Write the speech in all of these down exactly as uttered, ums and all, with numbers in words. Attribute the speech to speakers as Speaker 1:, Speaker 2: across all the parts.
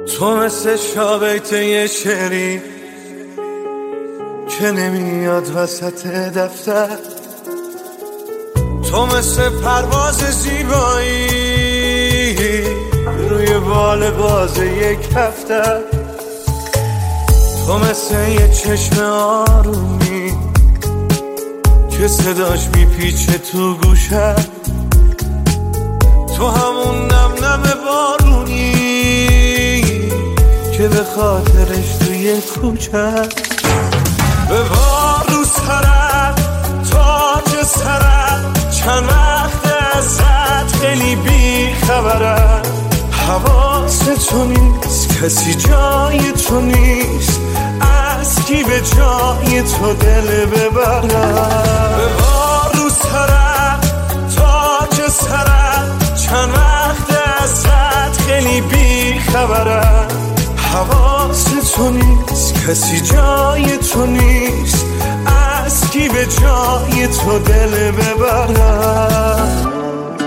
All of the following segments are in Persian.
Speaker 1: تو مثل شابیت یه شعری که نمیاد وسط دفتر، تو مثل پرواز زیبایی روی بال باز یک هفته، تو مثل یه چشم آرومی که صداش میپیچه تو گوشه، تو همون نم نم بارونی که به خاطرش توی کوچه به بار رو سرت تاج سرت، چند وقت ازت خیلی بی خبره، حواس تو نیست کسی جای تو نیست، از کی به جای تو دل ببره، به بار رو سرت تاج سرت، چند وقت ازت خیلی بی خبره، حواس تو نیست کسی جای تو نیست، از کی به جای تو دل ببره.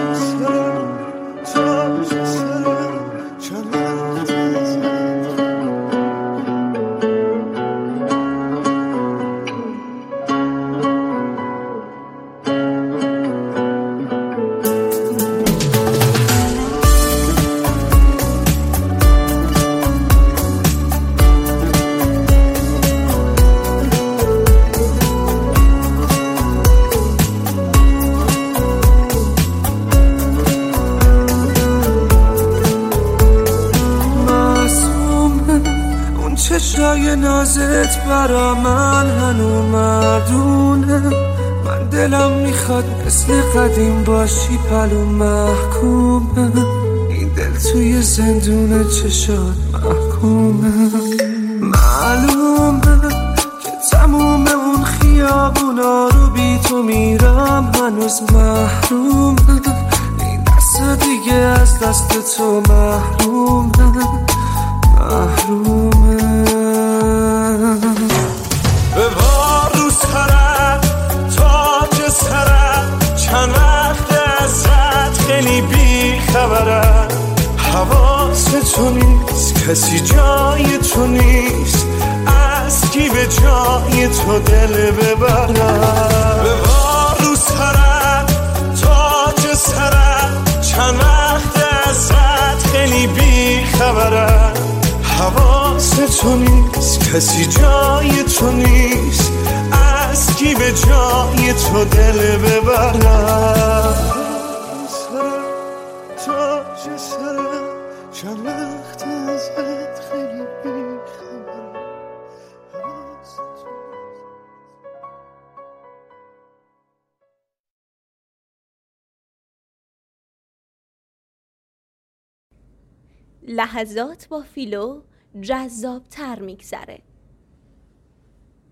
Speaker 1: چشای نازت برا من هنو مردونه، من دلم میخواد مثل قدیم باشی پلو محکومه، این دل توی زندون چشات محکومه، معلومه که تموم اون خیابونا رو بی تو میرم هنوز محرومه، این دست دیگه از دست تو محرومه محرومه، به بار رو سرت تاج سرت، چند وقت ازت خیلی بی خبره، حواس تو نیست کسی جای تو نیست، از کی به جای تو دل ببره، به بار رو سرت تاج سرت، چند وقت ازت خیلی بی خبره، حواس تو نیست کسی جای تو نیست، از کی به جای تو دل ببره.
Speaker 2: لحظات با فیلو جذاب تر میگذره.